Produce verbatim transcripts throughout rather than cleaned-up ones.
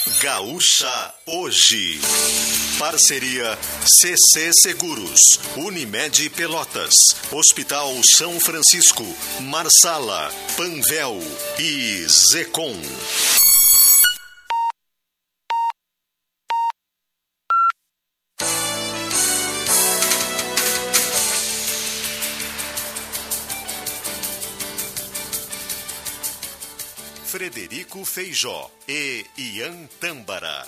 Gaúcha Hoje. Parceria C C Seguros, Unimed Pelotas, Hospital São Francisco, Marsala, Panvel e Zecom. Frederico Feijó e Ian Tâmbara.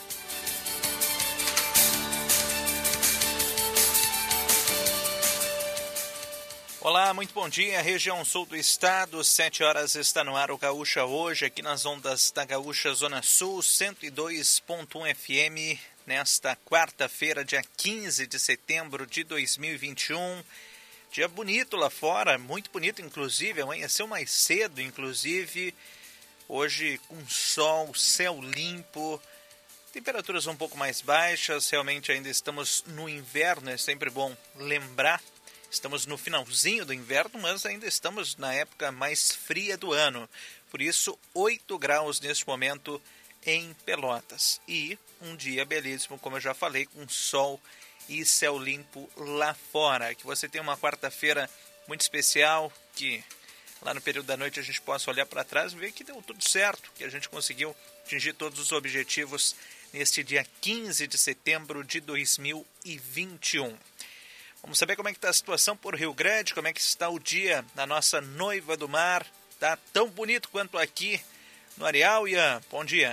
Olá, muito bom dia, região sul do estado, sete horas está no ar o Gaúcha Hoje, aqui nas ondas da Gaúcha Zona Sul, cento e dois ponto um F M, nesta quarta-feira, dia quinze de setembro de dois mil e vinte e um. Dia bonito lá fora, muito bonito inclusive, amanheceu mais cedo inclusive. Hoje com sol, céu limpo, temperaturas um pouco mais baixas, realmente ainda estamos no inverno, é sempre bom lembrar. Estamos no finalzinho do inverno, mas ainda estamos na época mais fria do ano. Por isso, oito graus neste momento em Pelotas. E um dia belíssimo, como eu já falei, com sol e céu limpo lá fora. Que você tenha uma quarta-feira muito especial, que lá no período da noite a gente possa olhar para trás e ver que deu tudo certo, que a gente conseguiu atingir todos os objetivos neste dia quinze de setembro de dois mil e vinte e um. Vamos saber como é que está a situação por Rio Grande, como é que está o dia da nossa noiva do mar. Está tão bonito quanto aqui no Areal, Ian. Bom dia.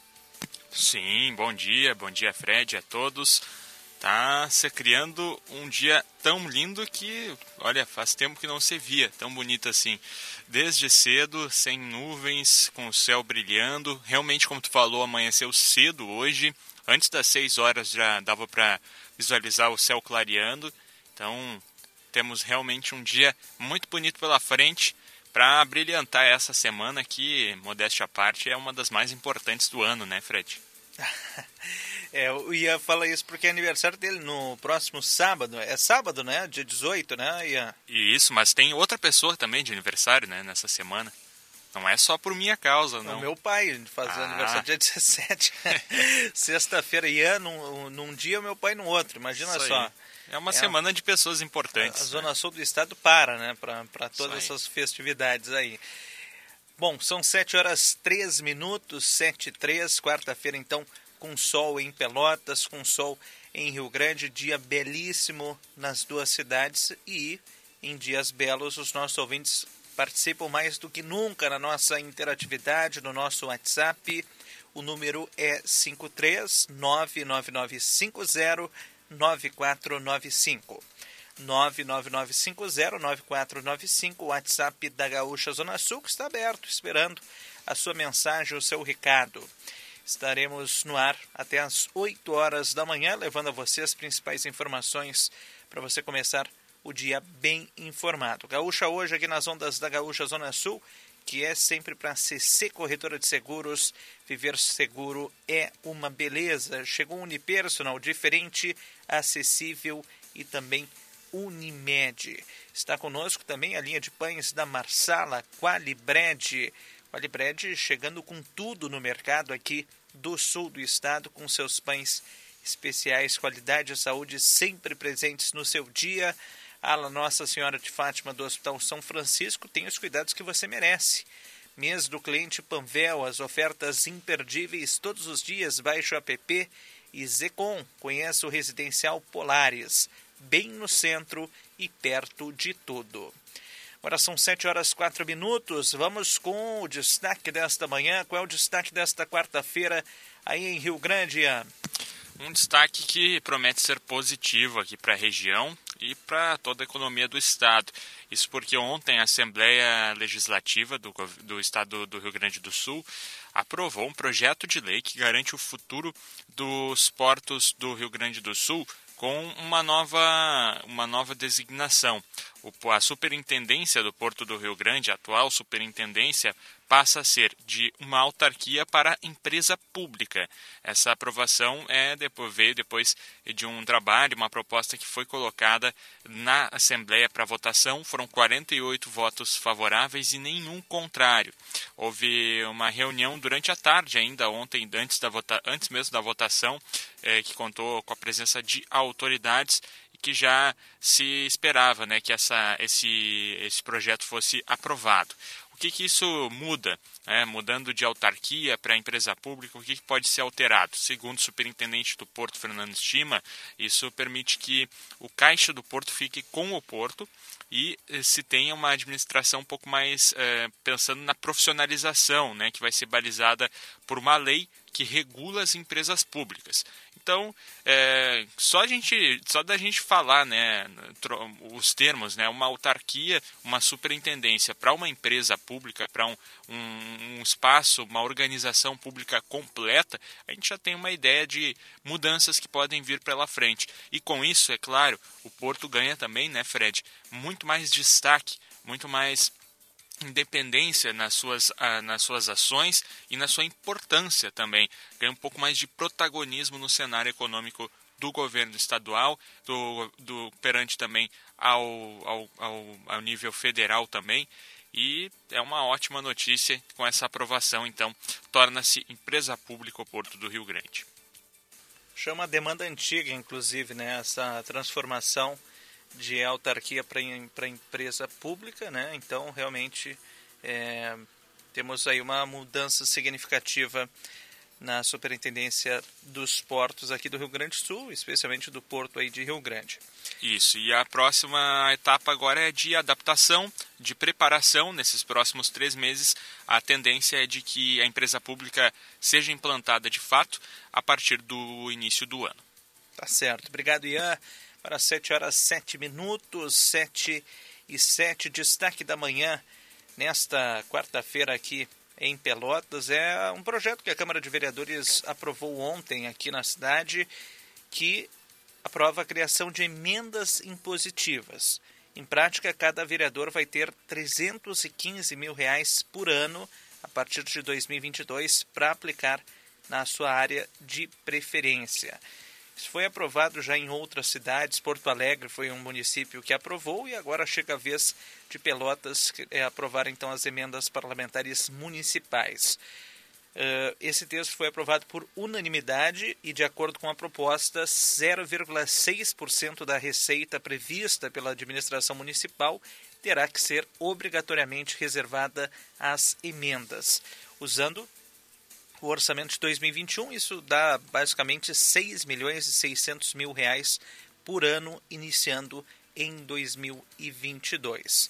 Sim, bom dia, bom dia Fred, a todos. Tá se criando um dia tão lindo que, olha, faz tempo que não se via tão bonito assim. Desde cedo, sem nuvens, com o céu brilhando. Realmente, como tu falou, amanheceu cedo hoje. Antes das seis horas já dava para visualizar o céu clareando. Então, temos realmente um dia muito bonito pela frente para brilhantar essa semana que, modéstia à parte, é uma das mais importantes do ano, né, Fred? É, eu ia falar isso porque é aniversário dele no próximo sábado. É sábado, né? Dia dezoito, né, Ian? Isso, mas tem outra pessoa também de aniversário, né, nessa semana. Não é só por minha causa, não. O meu pai faz ah. aniversário dia dezessete. Sexta-feira, Ian num, num dia, o meu pai no outro. Imagina isso só. Aí. É uma é semana de pessoas importantes. A, a Zona né? Sul do estado para, né? Para todas essas festividades aí. Bom, são sete horas três minutos, sete e três, quarta-feira então, com sol em Pelotas, com sol em Rio Grande, dia belíssimo nas duas cidades e em dias belos os nossos ouvintes participam mais do que nunca na nossa interatividade, no nosso WhatsApp. O número é cinco três nove nove nove cinco zero nove quatro nove cinco. nove nove nove cinco zero nove quatro nove cinco, o WhatsApp da Gaúcha Zona Sul, que está aberto, esperando a sua mensagem, o seu recado. Estaremos no ar até às oito horas da manhã, levando a você as principais informações para você começar o dia bem informado. Gaúcha Hoje, aqui nas ondas da Gaúcha Zona Sul, que é sempre para C C Corretora de Seguros. Viver seguro é uma beleza. Chegou um Unipersonal diferente, acessível e também Unimed. Está conosco também a linha de pães da Marsala, Qualibred. Qualibred chegando com tudo no mercado aqui do sul do estado, com seus pães especiais, qualidade e saúde sempre presentes no seu dia. A Nossa Senhora de Fátima do Hospital São Francisco tem os cuidados que você merece. Mês do cliente Panvel, as ofertas imperdíveis todos os dias. Baixe o app e Zecom. Conheça o Residencial Polares, bem no centro e perto de tudo. Agora são sete horas e quatro minutos. Vamos com o destaque desta manhã. Qual é o destaque desta quarta-feira aí em Rio Grande, Ian? Um destaque que promete ser positivo aqui para a região e para toda a economia do estado. Isso porque ontem a Assembleia Legislativa do, do estado do Rio Grande do Sul aprovou um projeto de lei que garante o futuro dos portos do Rio Grande do Sul com uma nova, uma nova designação. O, a superintendência do Porto do Rio Grande, a atual superintendência, passa a ser de uma autarquia para empresa pública. Essa aprovação é, depois, veio depois de um trabalho, uma proposta que foi colocada na Assembleia para votação. Foram quarenta e oito votos favoráveis e nenhum contrário. Houve uma reunião durante a tarde ainda, ontem, antes, da vota, antes mesmo da votação, eh, que contou com a presença de autoridades, que já se esperava, né, que essa, esse, esse projeto fosse aprovado. O que, que isso muda? É, mudando de autarquia para empresa pública, o que, que pode ser alterado? Segundo o superintendente do Porto, Fernando Estima, isso permite que o caixa do Porto fique com o Porto e se tenha uma administração um pouco mais é, pensando na profissionalização, né, que vai ser balizada por uma lei que regula as empresas públicas. Então, é, só, a gente, só da gente falar, né, os termos, né, uma autarquia, uma superintendência para uma empresa pública, para um, um, um espaço, uma organização pública completa, a gente já tem uma ideia de mudanças que podem vir pela frente. E com isso, é claro, o Porto ganha também, né, Fred, muito mais destaque, muito mais independência nas suas, ah, nas suas ações e na sua importância também. Ganha um pouco mais de protagonismo no cenário econômico do governo estadual, do, do, perante também ao, ao, ao, ao nível federal também. E é uma ótima notícia com essa aprovação, então, torna-se empresa pública o Porto do Rio Grande. Chama a demanda antiga, inclusive, né, essa transformação de autarquia para empresa pública, né? Então realmente é, temos aí uma mudança significativa na superintendência dos portos aqui do Rio Grande do Sul, especialmente do Porto aí de Rio Grande. Isso, e a próxima etapa agora é de adaptação, de preparação. Nesses próximos três meses, a tendência é de que a empresa pública seja implantada de fato a partir do início do ano. Tá certo, obrigado, Ian. Para sete horas, sete minutos, sete e sete, destaque da manhã, nesta quarta-feira aqui em Pelotas, é um projeto que a Câmara de Vereadores aprovou ontem aqui na cidade, que aprova a criação de emendas impositivas. Em prática, cada vereador vai ter trezentos e quinze mil reais por ano, a partir de dois mil e vinte e dois, para aplicar na sua área de preferência. Isso foi aprovado já em outras cidades. Porto Alegre foi um município que aprovou e agora chega a vez de Pelotas é, aprovar então as emendas parlamentares municipais. Uh, esse texto foi aprovado por unanimidade e, de acordo com a proposta, zero vírgula seis por cento da receita prevista pela administração municipal terá que ser obrigatoriamente reservada às emendas. Usando o orçamento de dois mil e vinte e um, isso dá basicamente seis milhões e seiscentos mil reais por ano, iniciando em dois mil e vinte e dois.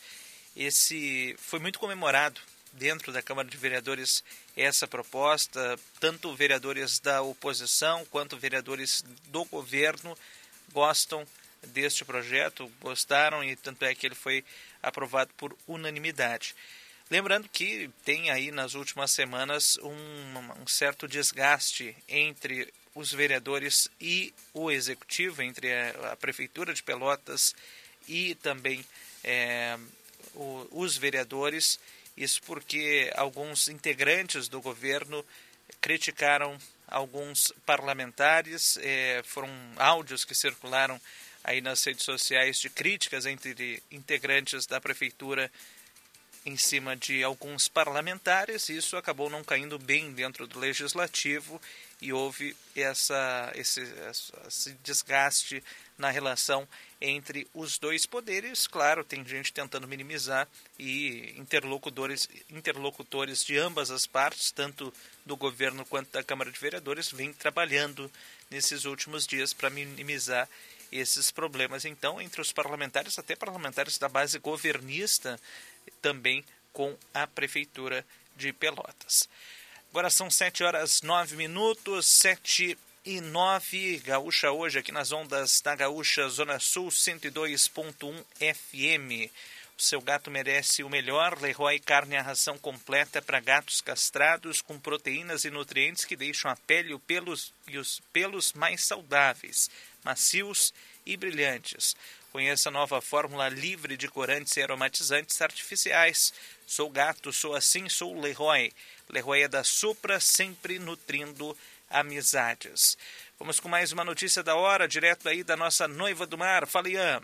Esse foi muito comemorado dentro da Câmara de Vereadores, essa proposta. Tanto vereadores da oposição quanto vereadores do governo gostam deste projeto, gostaram, e tanto é que ele foi aprovado por unanimidade. Lembrando que tem aí nas últimas semanas um, um certo desgaste entre os vereadores e o executivo, entre a, a Prefeitura de Pelotas e também é, o, os vereadores. Isso porque alguns integrantes do governo criticaram alguns parlamentares, é, foram áudios que circularam aí nas redes sociais de críticas entre integrantes da Prefeitura em cima de alguns parlamentares. Isso acabou não caindo bem dentro do Legislativo e houve essa, esse, esse desgaste na relação entre os dois poderes. Claro, tem gente tentando minimizar e interlocutores, interlocutores de ambas as partes, tanto do governo quanto da Câmara de Vereadores, vêm trabalhando nesses últimos dias para minimizar esses problemas. Então, entre os parlamentares, até parlamentares da base governista, também com a Prefeitura de Pelotas. Agora são sete horas nove minutos, sete e nove. Gaúcha hoje aqui nas ondas da Gaúcha Zona Sul cento e dois ponto um F M. O seu gato merece o melhor. Leroy Carne, a ração completa para gatos castrados com proteínas e nutrientes que deixam a pele e, pelos, e os pelos mais saudáveis, macios e brilhantes. Conheça a nova fórmula livre de corantes e aromatizantes artificiais. Sou gato, sou assim, sou Leroy. Leroy é da Supra, sempre nutrindo amizades. Vamos com mais uma notícia da hora, direto aí da nossa Noiva do Mar. Fala, Ian.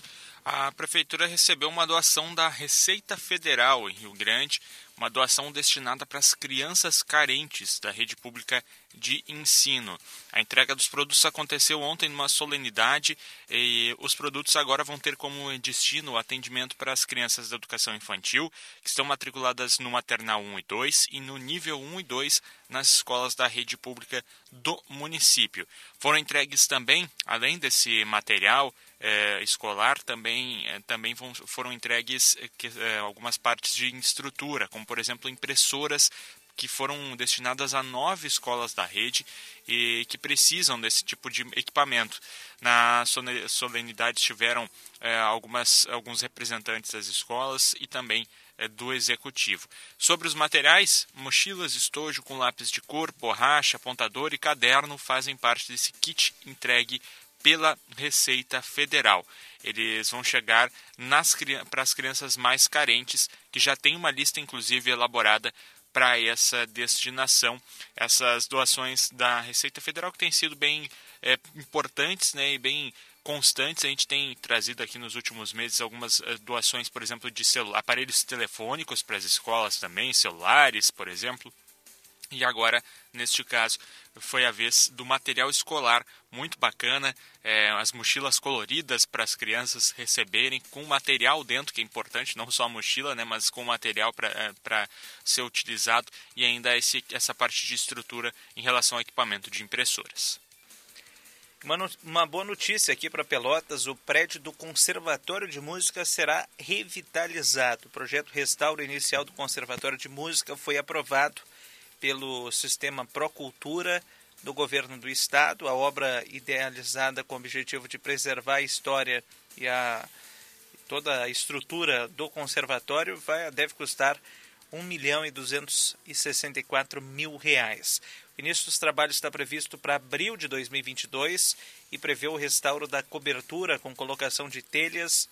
A Prefeitura recebeu uma doação da Receita Federal em Rio Grande, uma doação destinada para as crianças carentes da rede pública de ensino. A entrega dos produtos aconteceu ontem numa solenidade e os produtos agora vão ter como destino o atendimento para as crianças da educação infantil, que estão matriculadas no maternal um e dois e no nível um e dois nas escolas da rede pública do município. Foram entregues também, além desse material eh, escolar, também, eh, também vão, foram entregues eh, que, eh, algumas partes de estrutura, como por exemplo impressoras que foram destinadas a nove escolas da rede e que precisam desse tipo de equipamento. Na solenidade estiveram eh, algumas, alguns representantes das escolas e também eh, do executivo. Sobre os materiais, mochilas, estojo com lápis de cor, borracha, apontador e caderno fazem parte desse kit entregue pela Receita Federal. Eles vão chegar nas, para as crianças mais carentes, que já tem uma lista inclusive elaborada para essa destinação. Essas doações da Receita Federal que têm sido bem é, importantes, né, e bem constantes. A gente tem trazido aqui nos últimos meses algumas doações, por exemplo, de aparelhos telefônicos para as escolas também, celulares, por exemplo. E agora, neste caso, foi a vez do material escolar, muito bacana, é, as mochilas coloridas para as crianças receberem, com material dentro, que é importante, não só a mochila, né, mas com material para ser utilizado, e ainda esse, essa parte de estrutura em relação ao equipamento de impressoras. Uma, no, uma boa notícia aqui para Pelotas: o prédio do Conservatório de Música será revitalizado. O projeto Restauro Inicial do Conservatório de Música foi aprovado pelo Sistema Procultura do Governo do Estado. A obra, idealizada com o objetivo de preservar a história e a, toda a estrutura do conservatório, vai, deve custar um milhão e duzentos e sessenta e quatro mil reais. O início dos trabalhos está previsto para abril de dois mil e vinte e dois e prevê o restauro da cobertura com colocação de telhas,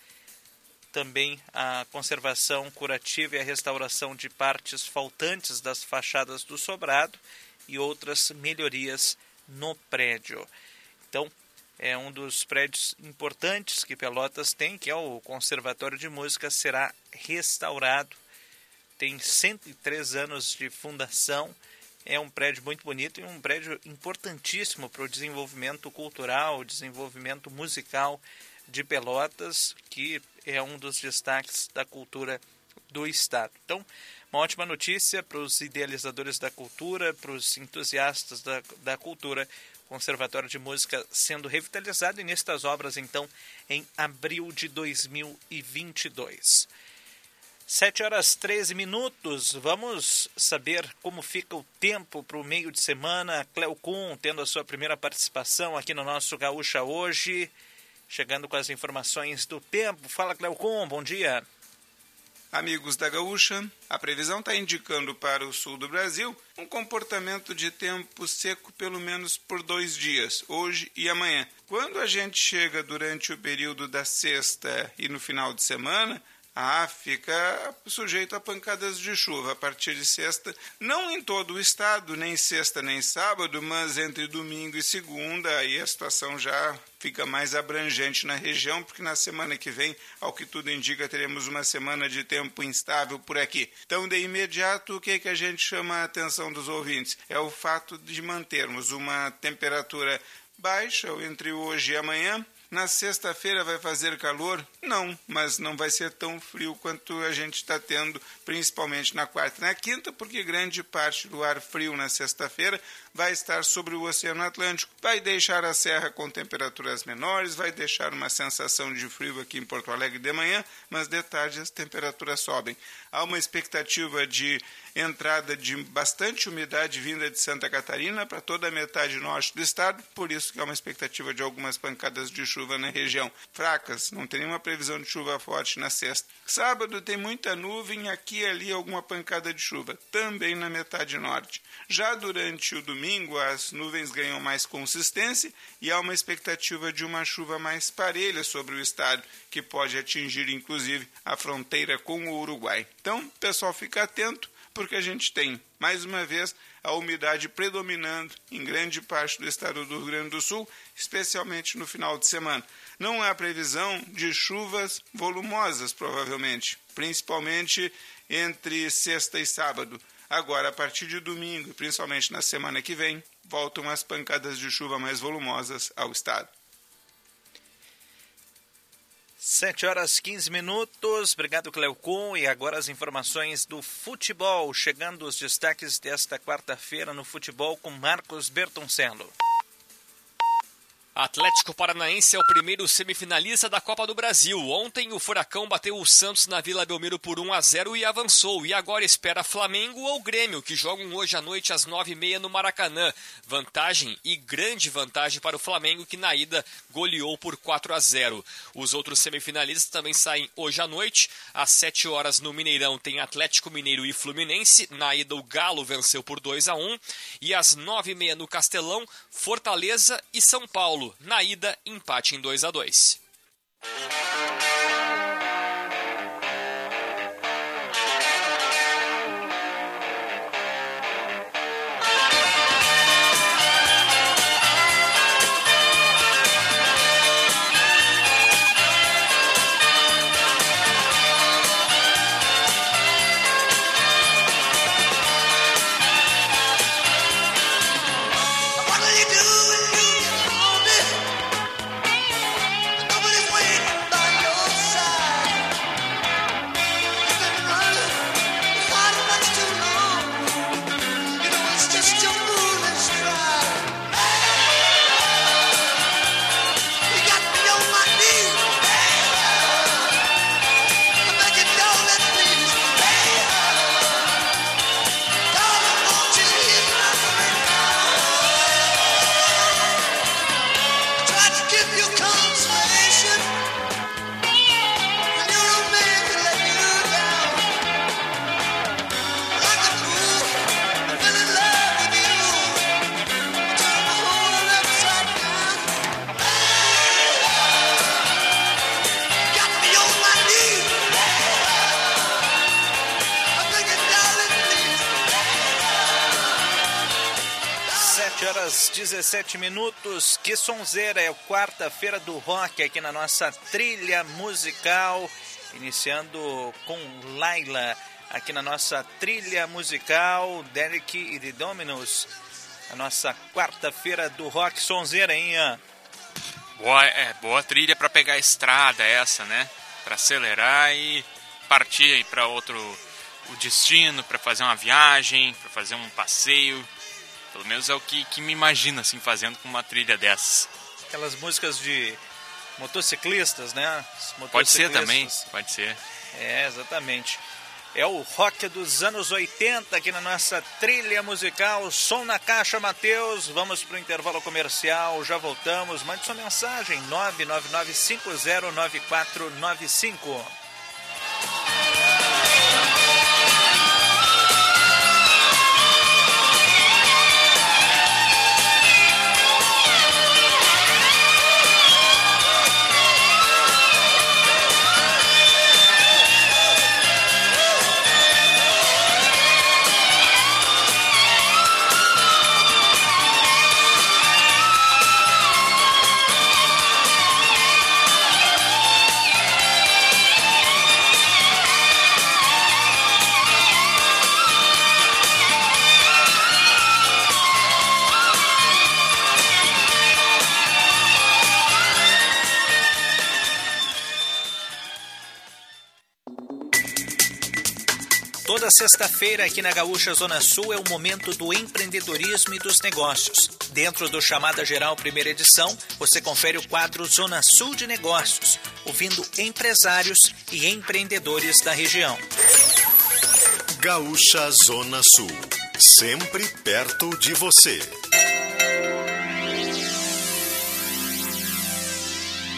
também a conservação curativa e a restauração de partes faltantes das fachadas do sobrado e outras melhorias no prédio. Então, é um dos prédios importantes que Pelotas tem, que é o Conservatório de Música, será restaurado. Tem cento e três anos de fundação, é um prédio muito bonito e um prédio importantíssimo para o desenvolvimento cultural, desenvolvimento musical de Pelotas, que é um dos destaques da cultura do Estado. Então, uma ótima notícia para os idealizadores da cultura, para os entusiastas da, da cultura, Conservatório de Música sendo revitalizado, e nestas obras, então, em abril de dois mil e vinte e dois. sete horas e treze minutos, vamos saber como fica o tempo para o meio de semana. Cleocum tendo a sua primeira participação aqui no nosso Gaúcha Hoje, chegando com as informações do tempo. Fala, Cleocum, bom dia. Amigos da Gaúcha, a previsão está indicando para o sul do Brasil um comportamento de tempo seco pelo menos por dois dias, hoje e amanhã. Quando a gente chega durante o período da sexta e no final de semana, ah, fica sujeito a pancadas de chuva a partir de sexta, não em todo o estado, nem sexta nem sábado, mas entre domingo e segunda, aí a situação já fica mais abrangente na região, porque na semana que vem, ao que tudo indica, teremos uma semana de tempo instável por aqui. Então, de imediato, o que, é que a gente chama a atenção dos ouvintes? É o fato de mantermos uma temperatura baixa entre hoje e amanhã. Na sexta-feira vai fazer calor? Não, mas não vai ser tão frio quanto a gente está tendo, principalmente na quarta e na quinta, porque grande parte do ar frio na sexta-feira vai estar sobre o Oceano Atlântico. Vai deixar a serra com temperaturas menores, vai deixar uma sensação de frio aqui em Porto Alegre de manhã, mas de tarde as temperaturas sobem. Há uma expectativa de entrada de bastante umidade vinda de Santa Catarina para toda a metade norte do estado, por isso que há uma expectativa de algumas pancadas de chuva chuva na região. Fracas, não tem nenhuma previsão de chuva forte na sexta. Sábado tem muita nuvem, aqui e ali alguma pancada de chuva, também na metade norte. Já durante o domingo, as nuvens ganham mais consistência e há uma expectativa de uma chuva mais parelha sobre o estado, que pode atingir inclusive a fronteira com o Uruguai. Então, pessoal, fica atento, porque a gente tem, mais uma vez, a umidade predominando em grande parte do estado do Rio Grande do Sul, especialmente no final de semana. Não há previsão de chuvas volumosas, provavelmente, principalmente entre sexta e sábado. Agora, a partir de domingo, principalmente na semana que vem, voltam as pancadas de chuva mais volumosas ao estado. sete horas e quinze minutos, obrigado Cleocum, e agora as informações do futebol, chegando os destaques desta quarta-feira no futebol com Marcos Bertoncello. Atlético Paranaense é o primeiro semifinalista da Copa do Brasil. Ontem o Furacão bateu o Santos na Vila Belmiro por um a zero e avançou. E agora espera Flamengo ou Grêmio, que jogam hoje à noite às nove e meia no Maracanã. Vantagem e grande vantagem para o Flamengo, que na ida goleou por quatro a zero. Os outros semifinalistas também saem hoje à noite. Às sete horas no Mineirão tem Atlético Mineiro e Fluminense. Na ida o Galo venceu por dois a um. E às nove e meia no Castelão, Fortaleza e São Paulo. Na ida, empate em dois a dois. dezessete minutos, que sonzeira, é quarta-feira do rock aqui na nossa trilha musical, iniciando com Laila, aqui na nossa trilha musical, Derek e The Dominos, a nossa quarta-feira do rock, sonzeira, hein, Ian? Boa, é, boa trilha para pegar a estrada essa, né? Para acelerar e partir para outro o destino, para fazer uma viagem, para fazer um passeio. Pelo menos é o que, que me imagino assim, fazendo com uma trilha dessas. Aquelas músicas de motociclistas, né? Motociclistas. Pode ser também, pode ser. É, exatamente. É o rock dos anos oitenta aqui na nossa trilha musical. Som na caixa, Matheus. Vamos para o intervalo comercial, já voltamos. Mande sua mensagem, nove nove nove cinco zero nove quatro nove cinco. Toda sexta-feira aqui na Gaúcha Zona Sul é o momento do empreendedorismo e dos negócios. Dentro do Chamada Geral Primeira Edição, você confere o quadro Zona Sul de Negócios, ouvindo empresários e empreendedores da região. Gaúcha Zona Sul, sempre perto de você.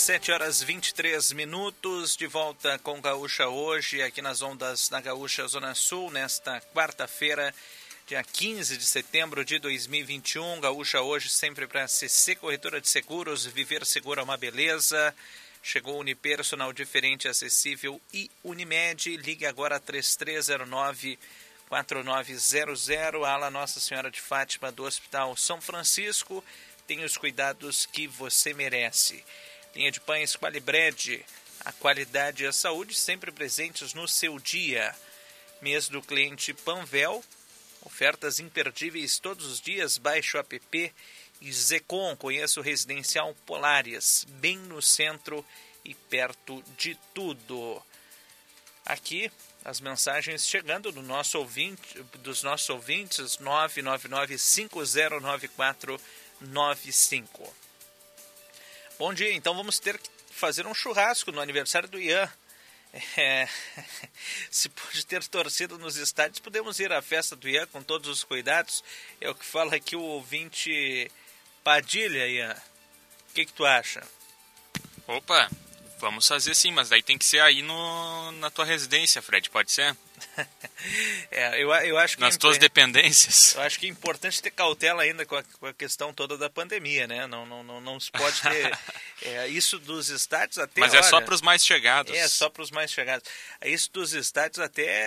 sete horas e vinte e três minutos, de volta com Gaúcha hoje, aqui nas ondas da Gaúcha Zona Sul, nesta quarta-feira, dia quinze de setembro de dois mil e vinte e um. Gaúcha hoje sempre para C C Corretora de Seguros, viver seguro é uma beleza. Chegou Unipersonal diferente, acessível e Unimed. Ligue agora três três zero nove, quatro nove zero zero. Ala Nossa Senhora de Fátima do Hospital São Francisco. Tem os cuidados que você merece. Linha de pães Qualibred. A qualidade e a saúde sempre presentes no seu dia. Mês do cliente Panvel. Ofertas imperdíveis todos os dias. Baixe o app e Zecom. Conheça o Residencial Polares, bem no centro e perto de tudo. Aqui as mensagens chegando do nosso ouvinte, dos nossos ouvintes, nove nove nove, cinco zero nove quatro nove cinco. Bom dia, então vamos ter que fazer um churrasco no aniversário do Ian. É, se pode ter torcida nos estádios, podemos ir à festa do Ian com todos os cuidados. É o que fala aqui o ouvinte Padilha, Ian. O que, que tu acha? Opa, vamos fazer sim, mas daí tem que ser aí no, na tua residência, Fred, pode ser? É, eu, eu acho que Nas é, tuas dependências. Eu acho que é importante ter cautela ainda com a, com a questão toda da pandemia, né? Não, não, não, não se pode ter é, isso dos estádios até... Mas olha, é só para os mais chegados. É, só para os mais chegados. Isso dos estádios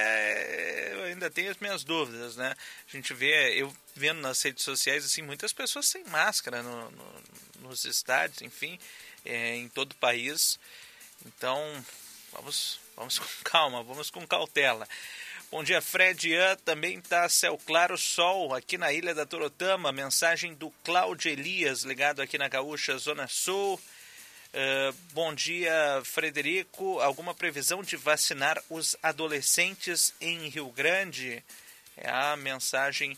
até eu ainda tenho as minhas dúvidas, né? A gente vê, eu vendo nas redes sociais, assim, muitas pessoas sem máscara no, no, nos estádios, enfim, é, em todo o país. Então, vamos, vamos com calma, vamos com cautela. Bom dia, Fred. Ian, também está céu claro, sol aqui na Ilha da Torotama. Mensagem do Cláudio Elias, ligado aqui na Gaúcha Zona Sul. Uh, bom dia, Frederico. Alguma previsão de vacinar os adolescentes em Rio Grande? É a mensagem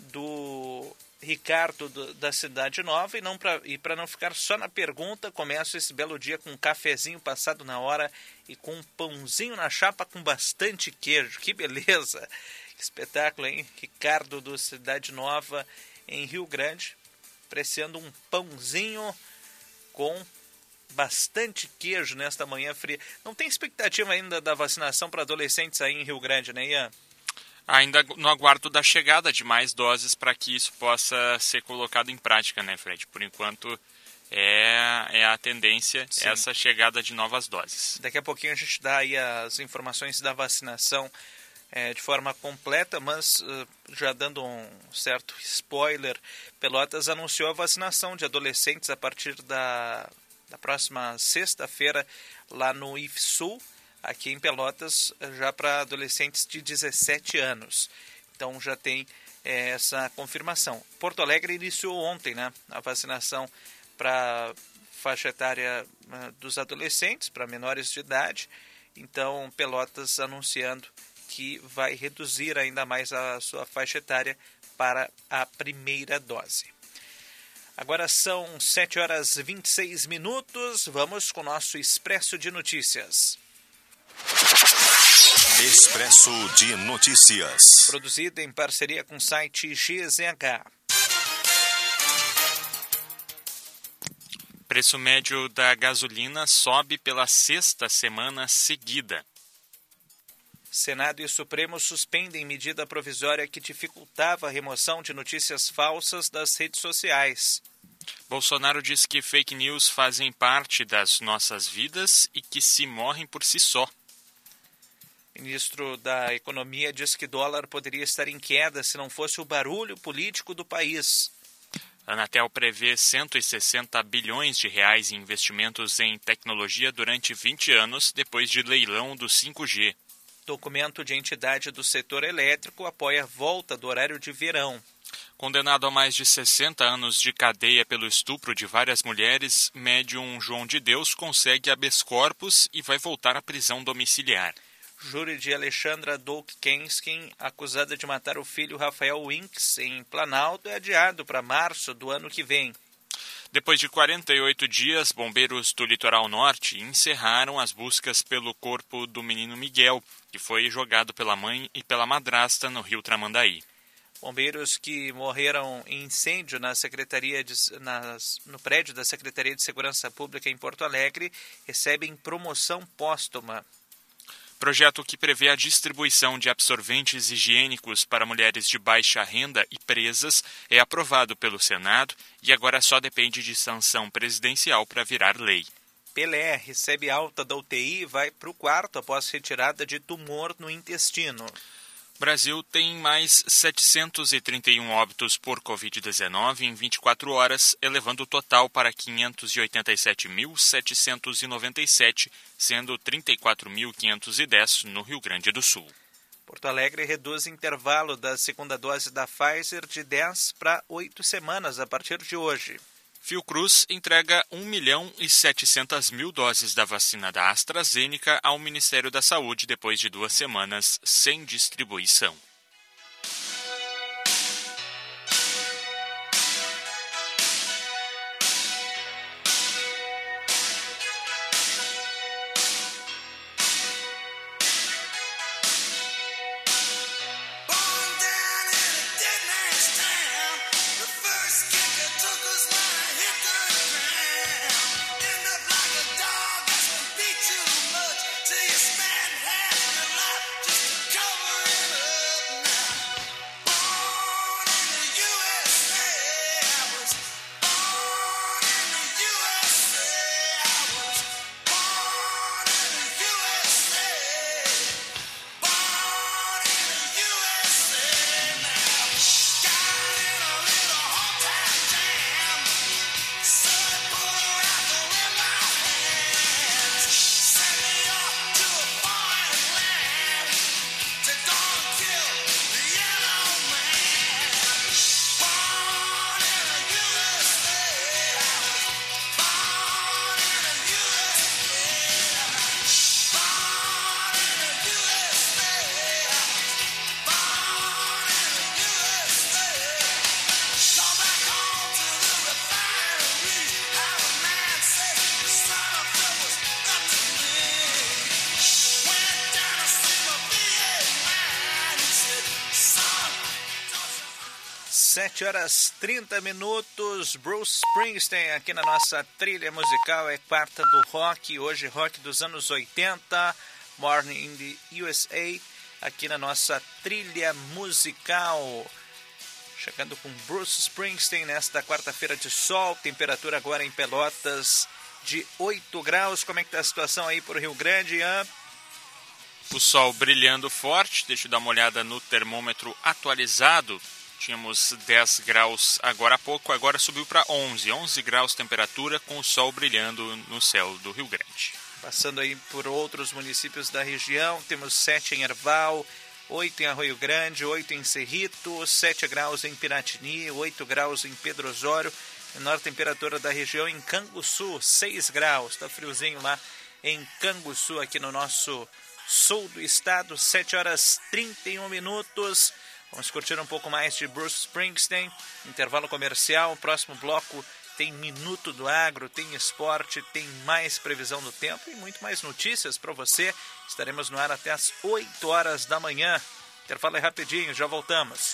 do Ricardo do, da Cidade Nova. E, não pra, e para não ficar só na pergunta, começo esse belo dia com um cafezinho passado na hora e com um pãozinho na chapa com bastante queijo. Que beleza! Que espetáculo, hein? Ricardo do Cidade Nova em Rio Grande, apreciando um pãozinho com bastante queijo nesta manhã fria. Não tem expectativa ainda da vacinação para adolescentes aí em Rio Grande, né, Ian? Ainda no aguardo da chegada de mais doses para que isso possa ser colocado em prática, né, Fred? Por enquanto é, é a tendência, Sim. essa chegada de novas doses. Daqui a pouquinho a gente dá aí as informações da vacinação é, de forma completa, mas uh, já dando um certo spoiler, Pelotas anunciou a vacinação de adolescentes a partir da, da próxima sexta-feira lá no I F Sul, aqui em Pelotas, já para adolescentes de dezessete anos. Então já tem é, essa confirmação. Porto Alegre iniciou ontem, né, a vacinação para faixa etária uh, dos adolescentes, para menores de idade. Então Pelotas anunciando que vai reduzir ainda mais a sua faixa etária para a primeira dose. Agora são sete horas e vinte e seis minutos. Vamos com o nosso Expresso de Notícias. Expresso de Notícias. Produzido em parceria com o site G Z H. Preço médio da gasolina sobe pela sexta semana seguida. Senado e Supremo suspendem medida provisória que dificultava a remoção de notícias falsas das redes sociais. Bolsonaro diz que fake news fazem parte das nossas vidas e que se morrem por si só. Ministro da Economia diz que dólar poderia estar em queda se não fosse o barulho político do país. A Anatel prevê cento e sessenta bilhões de reais em investimentos em tecnologia durante vinte anos depois de leilão do cinco G. Documento de entidade do setor elétrico apoia a volta do horário de verão. Condenado a mais de sessenta anos de cadeia pelo estupro de várias mulheres, médium João de Deus consegue habeas corpus e vai voltar à prisão domiciliar. Júri de Alexandra Douk Kenskin, acusada de matar o filho Rafael Winks em Planalto, é adiado para março do ano que vem. Depois de quarenta e oito dias, bombeiros do Litoral Norte encerraram as buscas pelo corpo do menino Miguel, que foi jogado pela mãe e pela madrasta no rio Tramandaí. Bombeiros que morreram em incêndio na Secretaria de, nas, no prédio da Secretaria de Segurança Pública em Porto Alegre recebem promoção póstuma. Projeto que prevê a distribuição de absorventes higiênicos para mulheres de baixa renda e presas é aprovado pelo Senado e agora só depende de sanção presidencial para virar lei. Pelé recebe alta da U T I e vai para o quarto após retirada de tumor no intestino. Brasil tem mais setecentos e trinta e um óbitos por covid dezenove em vinte e quatro horas, elevando o total para quinhentos e oitenta e sete mil, setecentos e noventa e sete, sendo trinta e quatro mil, quinhentos e dez no Rio Grande do Sul. Porto Alegre reduz intervalo da segunda dose da Pfizer de dez para oito semanas a partir de hoje. Fiocruz entrega um milhão e setecentas mil doses da vacina da AstraZeneca ao Ministério da Saúde depois de duas semanas sem distribuição. sete horas e trinta minutos, Bruce Springsteen aqui na nossa trilha musical, é quarta do rock, hoje rock dos anos oitenta, Morning in the U S A, aqui na nossa trilha musical, chegando com Bruce Springsteen nesta quarta-feira de sol, temperatura agora em Pelotas de oito graus, como é que está a situação aí por Rio Grande, Ian? O sol brilhando forte, deixa eu dar uma olhada no termômetro atualizado. Tínhamos dez graus agora há pouco, agora subiu para onze. onze graus temperatura com o sol brilhando no céu do Rio Grande. Passando aí por outros municípios da região, temos sete em Erval, oito em Arroio Grande, oito em Cerrito, sete graus em Piratini, oito graus em Pedro Osório. Menor temperatura da região em Canguçu, seis graus. Está friozinho lá em Canguçu, aqui no nosso sul do estado, sete horas e trinta e um minutos. Vamos curtir um pouco mais de Bruce Springsteen, intervalo comercial, próximo bloco tem Minuto do Agro, tem esporte, tem mais previsão do tempo e muito mais notícias para você. Estaremos no ar até as oito horas da manhã. Intervalo é rapidinho, já voltamos.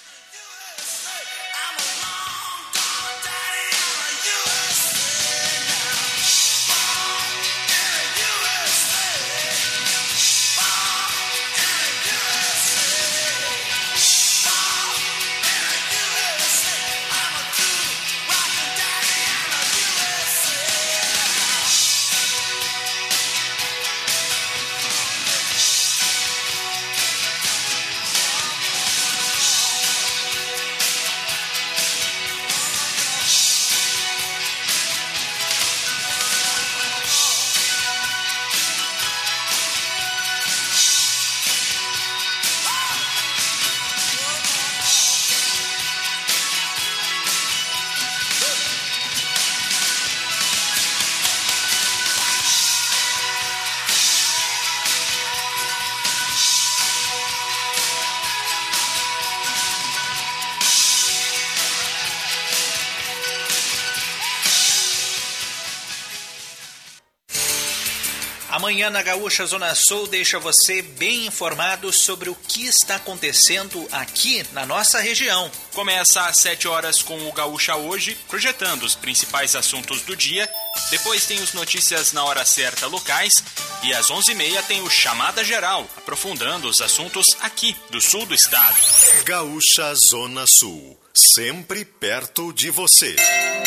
Amanhã na Gaúcha Zona Sul deixa você bem informado sobre o que está acontecendo aqui na nossa região. Começa às sete horas com o Gaúcha Hoje, projetando os principais assuntos do dia. Depois tem os Notícias na Hora Certa locais. E às onze e meia tem o Chamada Geral, aprofundando os assuntos aqui do sul do estado. Gaúcha Zona Sul, sempre perto de você.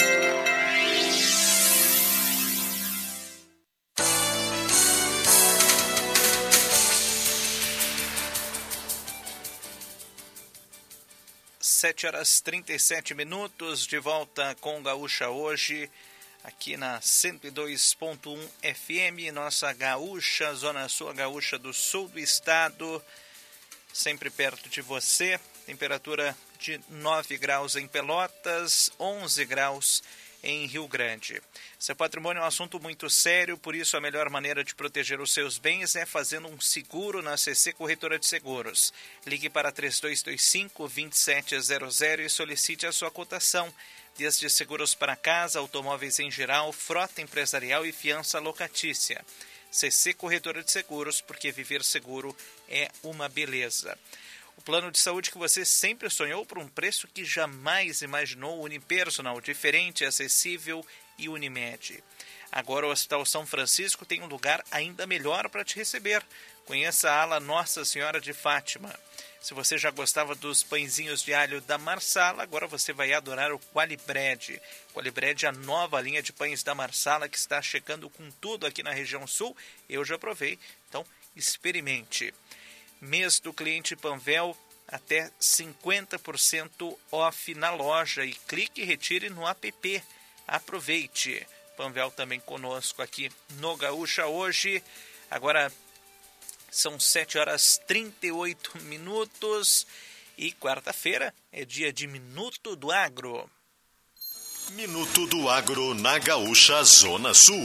sete horas e trinta e sete minutos, de volta com Gaúcha Hoje, aqui na cento e dois ponto um F M, nossa Gaúcha, Zona Sul, Gaúcha do sul do estado, sempre perto de você. Temperatura de nove graus em Pelotas, onze graus em Rio Grande. Seu patrimônio é um assunto muito sério, por isso a melhor maneira de proteger os seus bens é fazendo um seguro na C C Corretora de Seguros. Ligue para três dois dois cinco, dois sete zero zero e solicite a sua cotação. Desde seguros para casa, automóveis em geral, frota empresarial e fiança locatícia. C C Corretora de Seguros, porque viver seguro é uma beleza. O plano de saúde que você sempre sonhou por um preço que jamais imaginou. Unipersonal, diferente, acessível e Unimed. Agora o Hospital São Francisco tem um lugar ainda melhor para te receber. Conheça a ala Nossa Senhora de Fátima. Se você já gostava dos pãezinhos de alho da Marsala, agora você vai adorar o Qualibread. Qualibread é a nova linha de pães da Marsala que está chegando com tudo aqui na região sul. Eu já provei, então experimente. Mês do cliente Panvel, até cinquenta por cento off na loja e clique e retire no app. Aproveite. Panvel também conosco aqui no Gaúcha Hoje. Agora são sete horas e trinta e oito minutos e quarta-feira é dia de Minuto do Agro. Minuto do Agro na Gaúcha Zona Sul.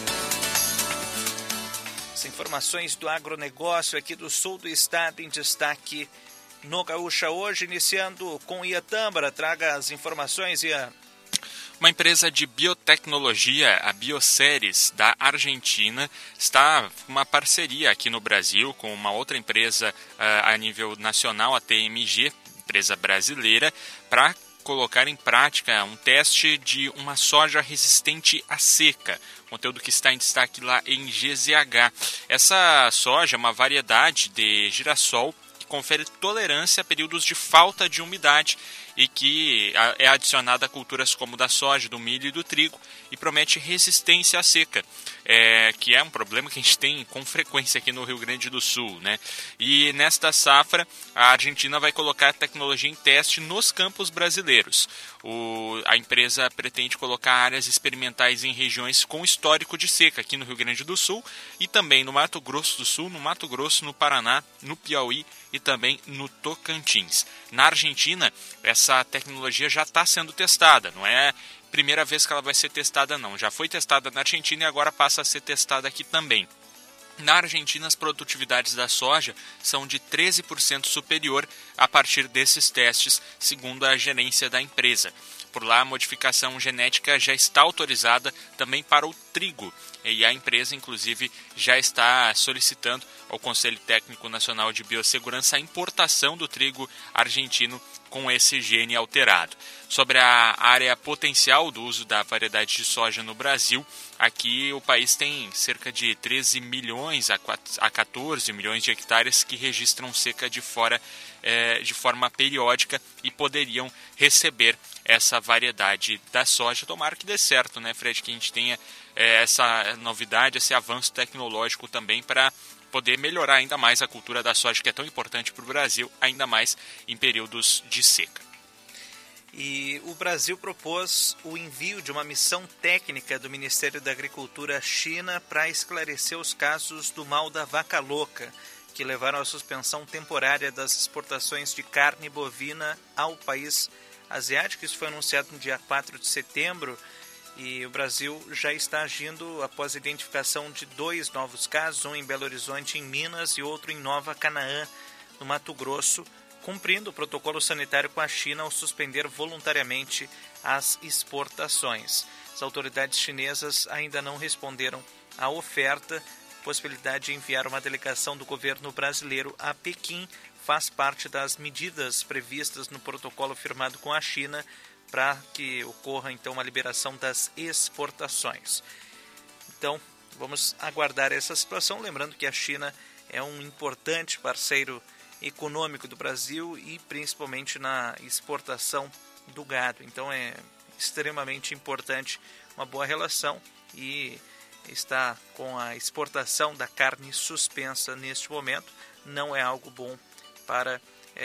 As informações do agronegócio aqui do sul do estado em destaque no Gaúcha Hoje, iniciando com Iatambra. Traga as informações, Ian. Uma empresa de biotecnologia, a Bioceres, da Argentina, está com uma parceria aqui no Brasil com uma outra empresa uh, a nível nacional, a T M G, empresa brasileira, para colocar em prática um teste de uma soja resistente à seca, conteúdo que está em destaque lá em G Z H. Essa soja é uma variedade de girassol que confere tolerância a períodos de falta de umidade e que é adicionada a culturas como da soja, do milho e do trigo e promete resistência à seca, é, que é um problema que a gente tem com frequência aqui no Rio Grande do Sul, né? E nesta safra, a Argentina vai colocar a tecnologia em teste nos campos brasileiros. O, a empresa pretende colocar áreas experimentais em regiões com histórico de seca, aqui no Rio Grande do Sul e também no Mato Grosso do Sul, no Mato Grosso, no Paraná, no Piauí e também no Tocantins. Na Argentina, essa tecnologia já está sendo testada, não é primeira vez que ela vai ser testada não, já foi testada na Argentina e agora passa a ser testada aqui também. Na Argentina, as produtividades da soja são de treze por cento superior a partir desses testes, segundo a gerência da empresa. Por lá, a modificação genética já está autorizada também para o trigo. E a empresa, inclusive, já está solicitando ao Conselho Técnico Nacional de Biossegurança a importação do trigo argentino com esse gene alterado. Sobre a área potencial do uso da variedade de soja no Brasil, aqui o país tem cerca de treze milhões a quatorze milhões de hectares que registram seca de, fora, eh, de forma periódica e poderiam receber essa variedade da soja. Tomara que dê certo, né, Fred, que a gente tenha eh, essa novidade, esse avanço tecnológico também para poder melhorar ainda mais a cultura da soja, que é tão importante para o Brasil, ainda mais em períodos de seca. E o Brasil propôs o envio de uma missão técnica do Ministério da Agricultura à China para esclarecer os casos do mal da vaca louca, que levaram à suspensão temporária das exportações de carne bovina ao país asiático. Isso foi anunciado no dia quatro de setembro. E o Brasil já está agindo após a identificação de dois novos casos, um em Belo Horizonte, em Minas, e outro em Nova Canaã, no Mato Grosso, cumprindo o protocolo sanitário com a China ao suspender voluntariamente as exportações. As autoridades chinesas ainda não responderam à oferta possibilidade de enviar uma delegação do governo brasileiro a Pequim faz parte das medidas previstas no protocolo firmado com a China para que ocorra então uma liberação das exportações. Então, vamos aguardar essa situação, lembrando que a China é um importante parceiro econômico do Brasil e principalmente na exportação do gado. Então é extremamente importante uma boa relação e está com a exportação da carne suspensa neste momento, não é algo bom para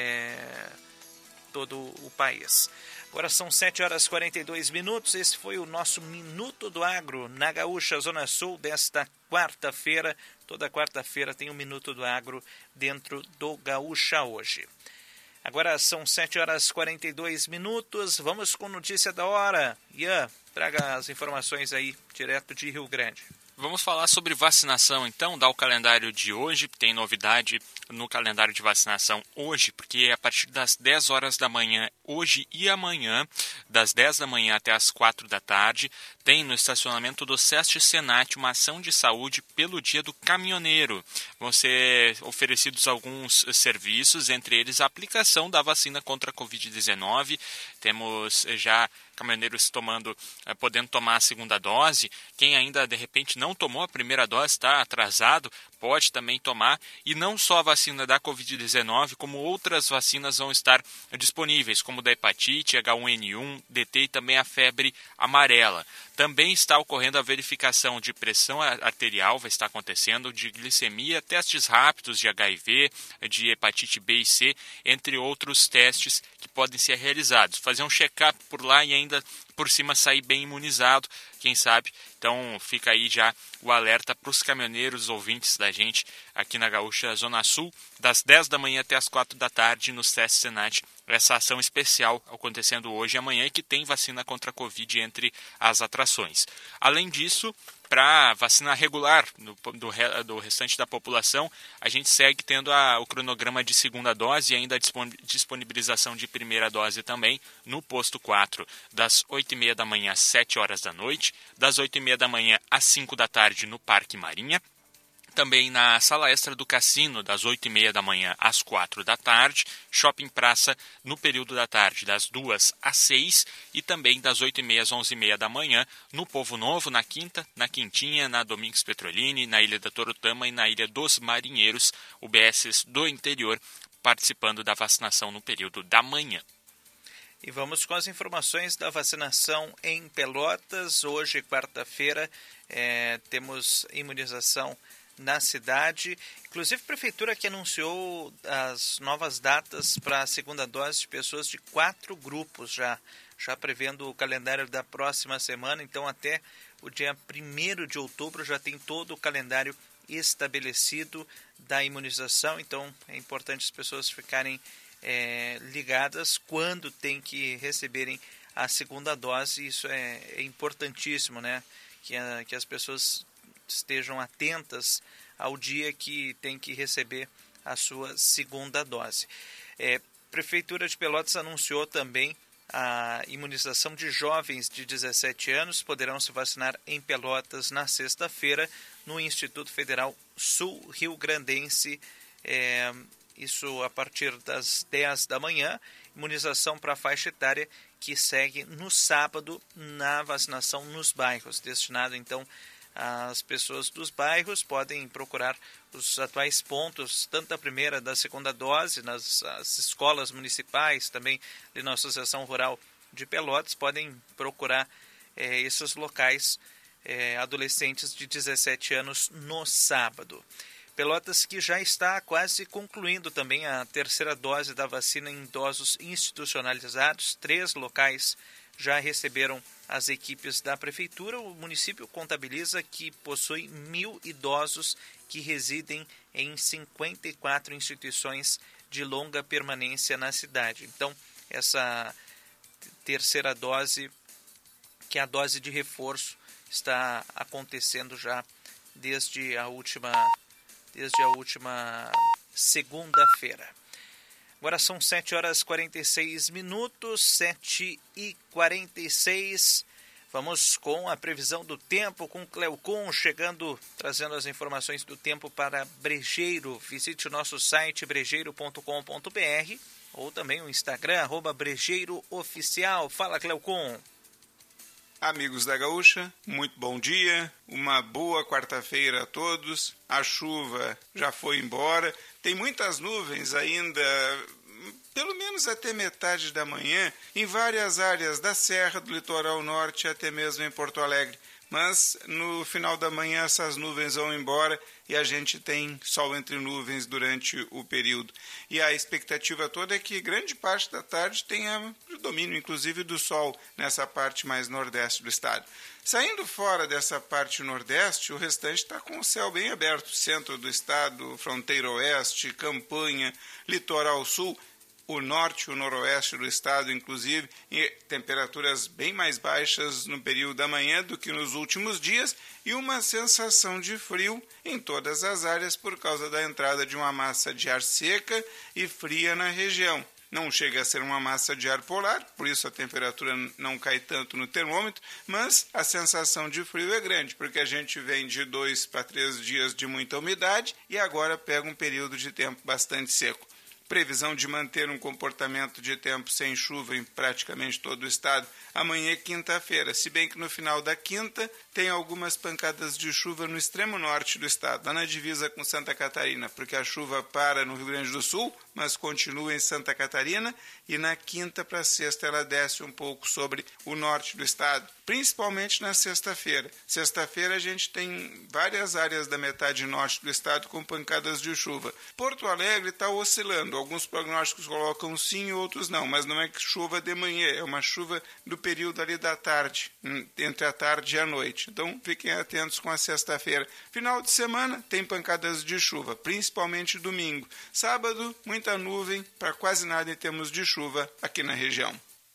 é, todo o país. Agora são sete horas e quarenta e dois minutos, esse foi o nosso Minuto do Agro na Gaúcha Zona Sul desta quarta-feira. Toda quarta-feira tem um Minuto do Agro dentro do Gaúcha Hoje. Agora são sete horas e quarenta e dois minutos, vamos com notícia da hora. Ian, traga as informações aí direto de Rio Grande. Vamos falar sobre vacinação, então, dá o calendário de hoje, tem novidade no calendário de vacinação hoje, porque é a partir das dez horas da manhã, hoje e amanhã, das dez da manhã até as quatro da tarde, tem no estacionamento do SEST Senat uma ação de saúde pelo Dia do Caminhoneiro. Vão ser oferecidos alguns serviços, entre eles a aplicação da vacina contra a covid dezenove, temos já caminhoneiros tomando, podendo tomar a segunda dose. Quem ainda de repente não tomou a primeira dose, está atrasado, pode também tomar. E não só a vacina da covid dezenove, como outras vacinas vão estar disponíveis, como da hepatite, H um N um, D T e também a febre amarela. Também está ocorrendo a verificação de pressão arterial, vai estar acontecendo, de glicemia, testes rápidos de H I V, de hepatite B e C, entre outros testes que podem ser realizados. Fazer um check-up por lá e ainda por cima sair bem imunizado, quem sabe. Então fica aí já o alerta para os caminhoneiros ouvintes da gente aqui na Gaúcha Zona Sul, das dez da manhã até as quatro da tarde no SEST Senat. Essa ação especial acontecendo hoje e amanhã e que tem vacina contra a Covid entre as atrações. Além disso, para vacina regular do, do, do restante da população, a gente segue tendo a, o cronograma de segunda dose e ainda a disponibilização de primeira dose também no posto quatro, das oito e meia da manhã às sete horas da noite, das oito e meia da manhã às cinco da tarde no Parque Marinha. Também na sala extra do cassino, das oito e meia da manhã às quatro da tarde, Shopping Praça no período da tarde, das duas às seis, e também das oito e meia às onze e meia da manhã, no Povo Novo, na Quinta, na Quintinha, na Domingos Petrolini, na Ilha da Torotama e na Ilha dos Marinheiros, U B S do interior, participando da vacinação no período da manhã. E vamos com as informações da vacinação em Pelotas. Hoje, quarta-feira, é, temos imunização na cidade. Inclusive, a prefeitura que anunciou as novas datas para a segunda dose de pessoas de quatro grupos já, já prevendo o calendário da próxima semana. Então, até o dia primeiro de outubro já tem todo o calendário estabelecido da imunização. Então, é importante as pessoas ficarem é, ligadas quando tem que receberem a segunda dose. Isso é, é importantíssimo, né? Que, a, que as pessoas estejam atentas ao dia que tem que receber a sua segunda dose. É, Prefeitura de Pelotas anunciou também a imunização de jovens de dezessete anos, poderão se vacinar em Pelotas na sexta-feira no Instituto Federal Sul-Rio Grandense, é, isso a partir das dez da manhã, imunização para a faixa etária que segue no sábado na vacinação nos bairros, destinado então as pessoas dos bairros podem procurar os atuais pontos, tanto da primeira da segunda dose, nas as escolas municipais, também ali na Associação Rural de Pelotas, podem procurar é, esses locais, é, adolescentes de dezessete anos no sábado. Pelotas que já está quase concluindo também a terceira dose da vacina em idosos institucionalizados, três locais já receberam as equipes da prefeitura. O município contabiliza que possui mil idosos que residem em cinquenta e quatro instituições de longa permanência na cidade. Então, essa terceira dose, que é a dose de reforço, está acontecendo já desde a última, desde a última segunda-feira. Agora são sete horas e quarenta e seis minutos, sete e quarenta e seis. Vamos com a previsão do tempo, com Cleocum chegando, trazendo as informações do tempo para Brejeiro. Visite o nosso site brejeiro ponto com ponto br ou também o Instagram, arroba Brejeiro Oficial. Fala, Cleocum. Amigos da Gaúcha, muito bom dia, uma boa quarta-feira a todos. A chuva já foi embora, tem muitas nuvens ainda, pelo menos até metade da manhã, em várias áreas da Serra, do Litoral Norte, até mesmo em Porto Alegre. Mas no final da manhã essas nuvens vão embora e a gente tem sol entre nuvens durante o período. E a expectativa toda é que grande parte da tarde tenha domínio, inclusive, do sol nessa parte mais nordeste do estado. Saindo fora dessa parte nordeste, o restante está com o céu bem aberto. Centro do estado, fronteira oeste, Campanha, litoral sul, o norte e o noroeste do estado, inclusive, e temperaturas bem mais baixas no período da manhã do que nos últimos dias e uma sensação de frio em todas as áreas por causa da entrada de uma massa de ar seca e fria na região. Não chega a ser uma massa de ar polar, por isso a temperatura não cai tanto no termômetro, mas a sensação de frio é grande, porque a gente vem de dois para três dias de muita umidade e agora pega um período de tempo bastante seco. Previsão de manter um comportamento de tempo sem chuva em praticamente todo o estado amanhã é quinta-feira, se bem que no final da quinta tem algumas pancadas de chuva no extremo norte do estado, lá na divisa com Santa Catarina, porque a chuva para no Rio Grande do Sul, mas continua em Santa Catarina, e na quinta para sexta ela desce um pouco sobre o norte do estado, principalmente na sexta-feira. Sexta-feira a gente tem várias áreas da metade norte do estado com pancadas de chuva. Porto Alegre está oscilando, alguns prognósticos colocam sim, outros não, mas não é chuva de manhã, é uma chuva do período ali da tarde, entre a tarde e a noite. Então fiquem atentos com a sexta-feira. Final de semana tem pancadas de chuva, principalmente domingo. Sábado, muita nuvem, para quase nada em termos de chuva aqui na região.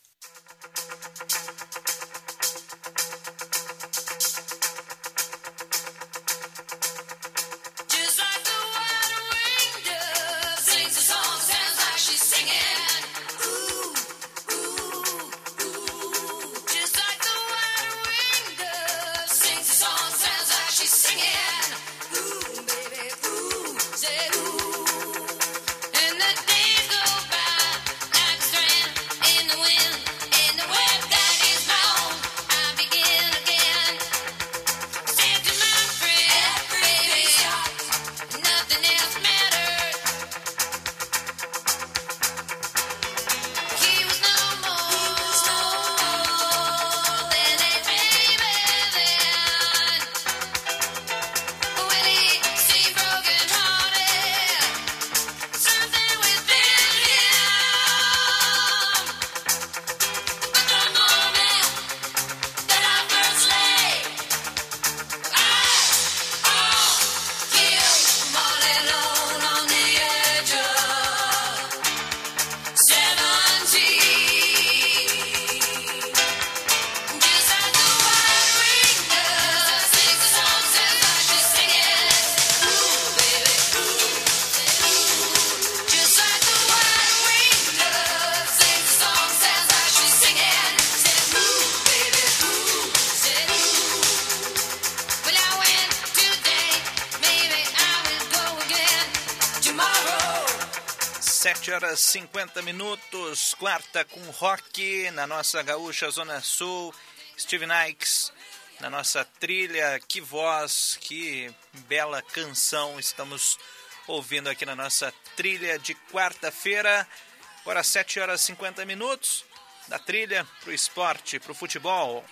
sete horas e cinquenta minutos, quarta com rock na nossa Gaúcha Zona Sul, Steve Nikes na nossa trilha. Que voz, que bela canção estamos ouvindo aqui na nossa trilha de quarta-feira. Agora sete horas e cinquenta minutos, da trilha para o esporte, para o futebol.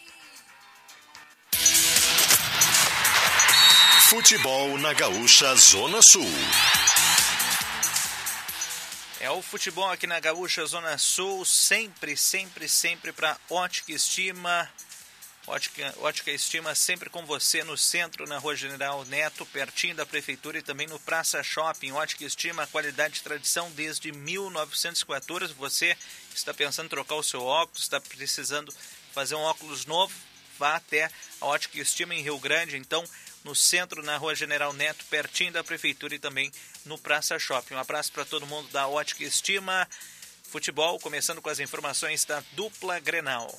Futebol na Gaúcha Zona Sul. É o futebol aqui na Gaúcha Zona Sul, sempre, sempre, sempre para Ótica Estima. Ótica, Ótica Estima sempre com você no centro, na Rua General Neto, pertinho da Prefeitura, e também no Praça Shopping. Ótica Estima, qualidade e tradição desde mil novecentos e quatorze. Você está pensando em trocar o seu óculos, está precisando fazer um óculos novo, vá até a Ótica Estima em Rio Grande, então no centro, na Rua General Neto, pertinho da Prefeitura, e também no Praça Shopping. Um abraço para todo mundo da Ótica Estima. Futebol, começando com as informações da dupla Grenal.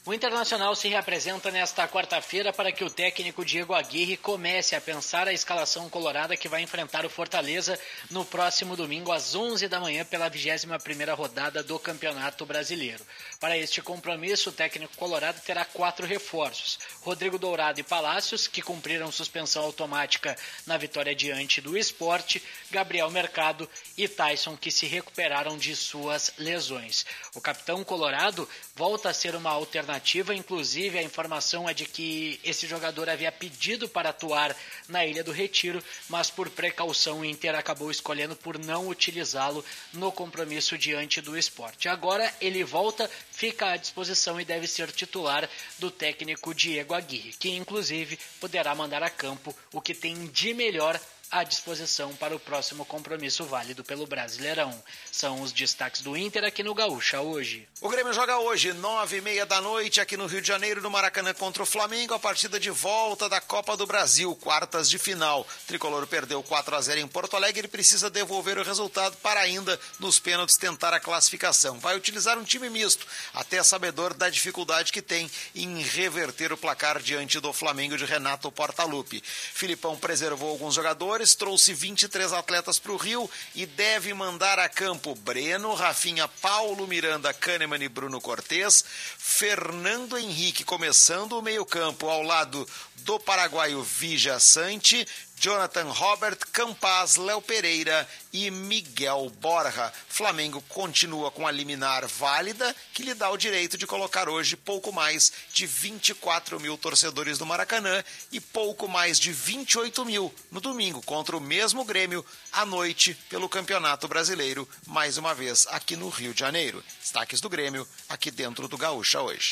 O Internacional se reapresenta nesta quarta-feira para que o técnico Diego Aguirre comece a pensar a escalação colorada que vai enfrentar o Fortaleza no próximo domingo às onze da manhã pela vigésima primeira rodada do Campeonato Brasileiro. Para este compromisso, o técnico colorado terá quatro reforços: Rodrigo Dourado e Palácios, que cumpriram suspensão automática na vitória diante do Sport, Gabriel Mercado e Tyson, que se recuperaram de suas lesões. O capitão colorado volta a ser uma alternativa. Inclusive, a informação é de que esse jogador havia pedido para atuar na Ilha do Retiro, mas por precaução o Inter acabou escolhendo por não utilizá-lo no compromisso diante do Sport. Agora ele volta, fica à disposição e deve ser titular do técnico Diego Aguirre, que inclusive poderá mandar a campo o que tem de melhor à disposição para o próximo compromisso válido pelo Brasileirão. São os destaques do Inter aqui no Gaúcha hoje. O Grêmio joga hoje, nove e meia da noite, aqui no Rio de Janeiro, no Maracanã contra o Flamengo, a partida de volta da Copa do Brasil, quartas de final. O Tricolor perdeu quatro a zero em Porto Alegre e precisa devolver o resultado para ainda, nos pênaltis, tentar a classificação. Vai utilizar um time misto, até sabedor da dificuldade que tem em reverter o placar diante do Flamengo de Renato Portaluppi. Filipão preservou alguns jogadores, trouxe vinte e três atletas para o Rio e deve mandar a campo Breno, Rafinha, Paulo Miranda, Kahneman e Bruno Cortez, Fernando Henrique começando o meio-campo ao lado do paraguaio Vija Sante, Jonathan Robert, Campaz, Léo Pereira e Miguel Borja. Flamengo continua com a liminar válida, que lhe dá o direito de colocar hoje pouco mais de vinte e quatro mil torcedores no Maracanã e pouco mais de vinte e oito mil no domingo, contra o mesmo Grêmio, à noite, pelo Campeonato Brasileiro, mais uma vez aqui no Rio de Janeiro. Destaques do Grêmio, aqui dentro do Gaúcha hoje.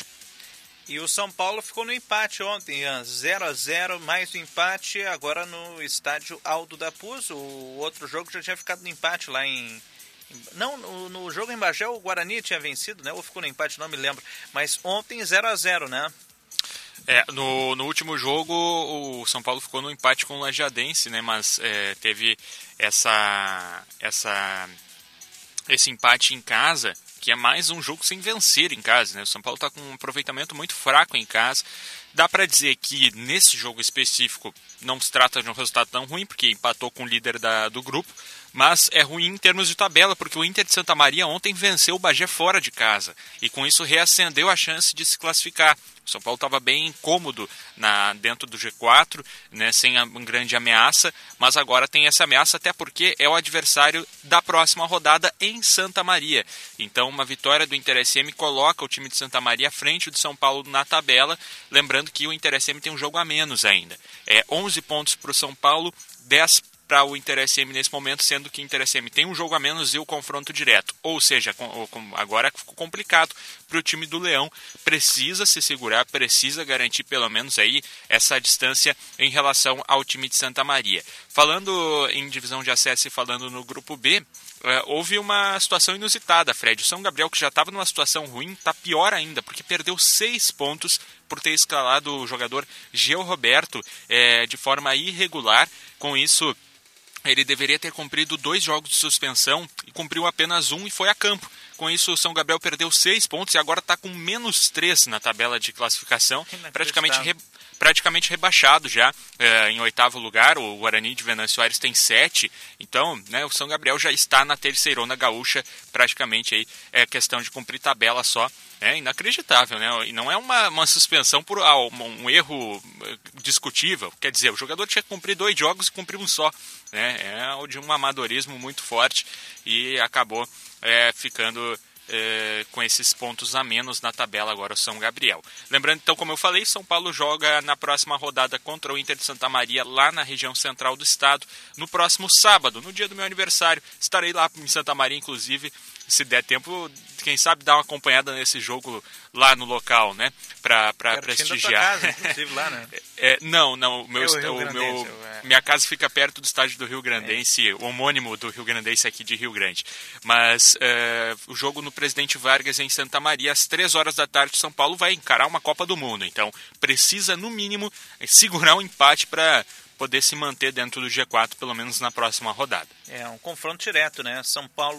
E o São Paulo ficou no empate ontem, zero a zero, mais um empate agora no estádio Aldo da Puz. O outro jogo já tinha ficado no empate lá em... Não, no, no jogo em Bagé o Guarani tinha vencido, né? Ou ficou no empate, não me lembro. Mas ontem zero a zero, né? É, no, no último jogo o São Paulo ficou no empate com o Lajadense, né? Mas é, teve essa, essa, esse empate em casa, que é mais um jogo sem vencer em casa, né? O São Paulo está com um aproveitamento muito fraco em casa. Dá para dizer que nesse jogo específico não se trata de um resultado tão ruim, porque empatou com o líder da, do grupo, mas é ruim em termos de tabela, porque o Inter de Santa Maria ontem venceu o Bagé fora de casa, e com isso reacendeu a chance de se classificar. O São Paulo estava bem incômodo na, dentro do G quatro, né, sem a, uma grande ameaça, mas agora tem essa ameaça, até porque é o adversário da próxima rodada em Santa Maria. Então uma vitória do Inter S M coloca o time de Santa Maria à frente do São Paulo na tabela, lembrando que o Inter S M tem um jogo a menos ainda. É onze pontos para o São Paulo, dez para o Inter S M nesse momento, sendo que o Inter S M tem um jogo a menos e o confronto direto. Ou seja, agora ficou complicado para o time do Leão. Precisa se segurar, precisa garantir pelo menos aí essa distância em relação ao time de Santa Maria. Falando em divisão de acesso e falando no grupo B, houve uma situação inusitada, Fred. O São Gabriel, que já estava numa situação ruim, está pior ainda, porque perdeu seis pontos por ter escalado o jogador Geo Roberto é, de forma irregular. Com isso, ele deveria ter cumprido dois jogos de suspensão e cumpriu apenas um e foi a campo. Com isso, o São Gabriel perdeu seis pontos e agora está com menos três na tabela de classificação, praticamente, re, praticamente rebaixado já é, em oitavo lugar. O Guarani de Venâncio Aires tem sete, então né, o São Gabriel já está na terceirona gaúcha, praticamente aí é questão de cumprir tabela só. É inacreditável, né? E não é uma, uma suspensão por ah, um, um erro discutível. Quer dizer, o jogador tinha que cumprir dois jogos e cumpriu um só. Né? É de um amadorismo muito forte e acabou é, ficando é, com esses pontos a menos na tabela agora o São Gabriel. Lembrando, então, como eu falei, São Paulo joga na próxima rodada contra o Inter de Santa Maria, lá na região central do estado, no próximo sábado, no dia do meu aniversário. Estarei lá em Santa Maria, inclusive, se der tempo, quem sabe dar uma acompanhada nesse jogo lá no local, né? Pra, pra prestigiar. Da tua casa, inclusive, lá, né? É, não, não. O meu, é o o meu, é. Minha casa fica perto do estádio do Rio Grandense, é. o homônimo do Rio Grandense aqui de Rio Grande. Mas é, o jogo no Presidente Vargas em Santa Maria, às três horas da tarde, São Paulo vai encarar uma Copa do Mundo. Então, precisa, no mínimo, segurar um empate para poder se manter dentro do G quatro, pelo menos na próxima rodada. É um confronto direto, né? São Paulo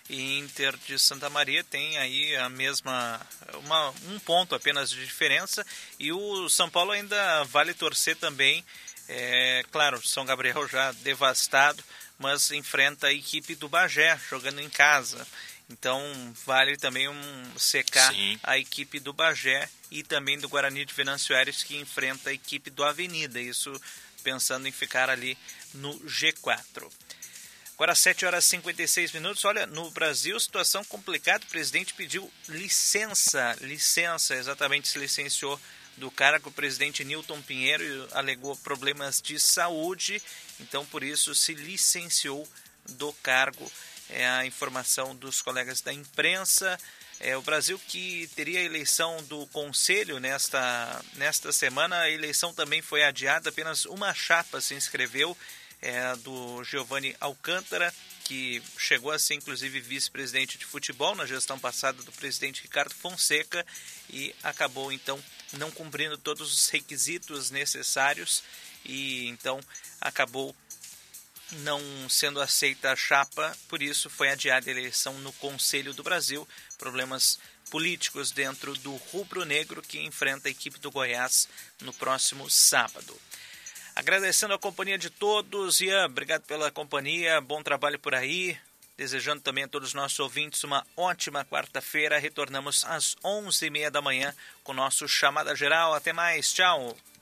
e Inter de Santa Maria tem aí a mesma, uma, um ponto apenas de diferença, e o São Paulo ainda vale torcer também, é, claro, São Gabriel já devastado, mas enfrenta a equipe do Bagé, jogando em casa. Então vale também um secar Sim. a equipe do Bagé e também do Guarani de Venâncio Aires, que enfrenta a equipe do Avenida, isso pensando em ficar ali no G quatro. Agora sete horas e cinquenta e seis minutos, olha, no Brasil situação complicada, o presidente pediu licença, licença, exatamente se licenciou do cargo, o presidente Nilton Pinheiro alegou problemas de saúde, então por isso se licenciou do cargo. É a informação dos colegas da imprensa. É, o Brasil que teria a eleição do Conselho nesta, nesta semana, a eleição também foi adiada, apenas uma chapa se inscreveu, é, do Giovanni Alcântara, que chegou a ser inclusive vice-presidente de futebol na gestão passada do presidente Ricardo Fonseca e acabou então não cumprindo todos os requisitos necessários e então acabou não sendo aceita a chapa, por isso foi adiada a eleição no Conselho do Brasil. Problemas políticos dentro do rubro-negro que enfrenta a equipe do Goiás no próximo sábado. Agradecendo a companhia de todos, Ian, obrigado pela companhia, bom trabalho por aí. Desejando também a todos os nossos ouvintes uma ótima quarta-feira. Retornamos às onze e meia da manhã com o nosso Chamada Geral. Até mais, tchau!